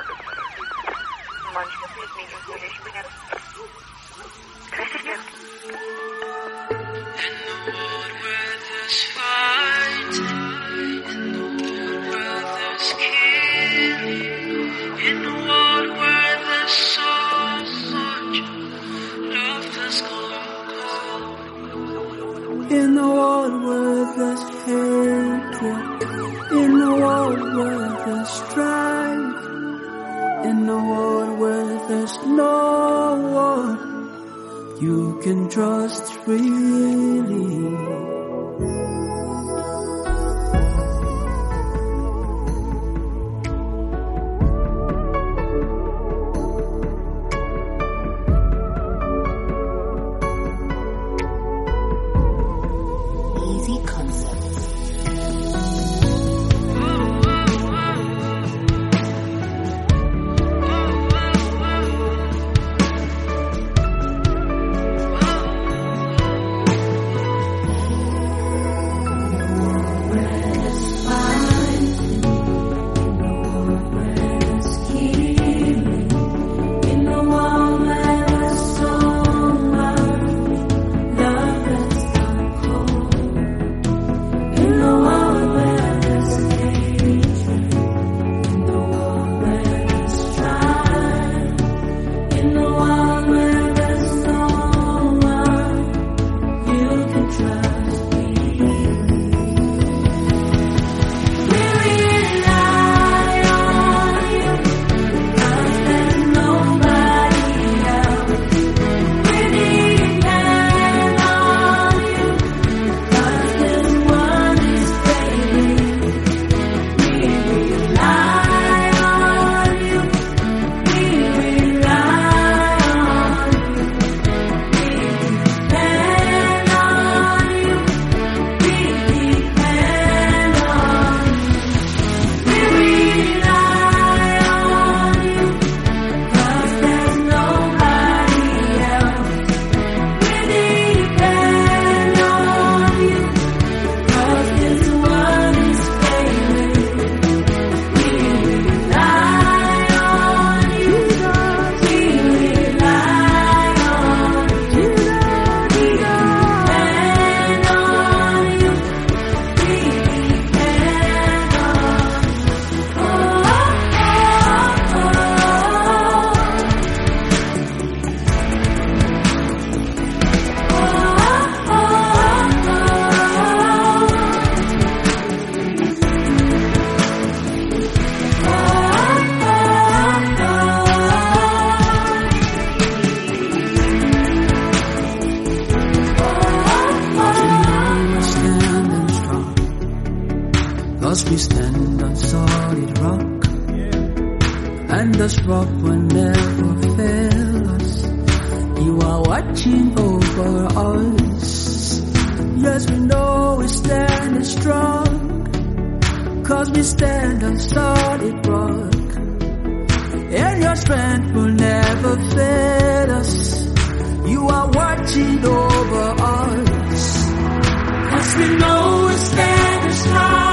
Manchmal fehlt mir irgendwie, ich bin jetzt richtig jetzt. In the world where there's fight, in the world where there's killing, in the world where there's so much love that's gone cold. In the world where there's hatred, in the world where there's strife, in the world where there's no one you can trust freely. Easy Concepts. Cause we stand on solid rock, and this rock will never fail us. You are watching over us. Yes, we know we stand strong, cause we stand on solid rock, and your strength will never fail us. You are watching over us, cause we know we stand strong.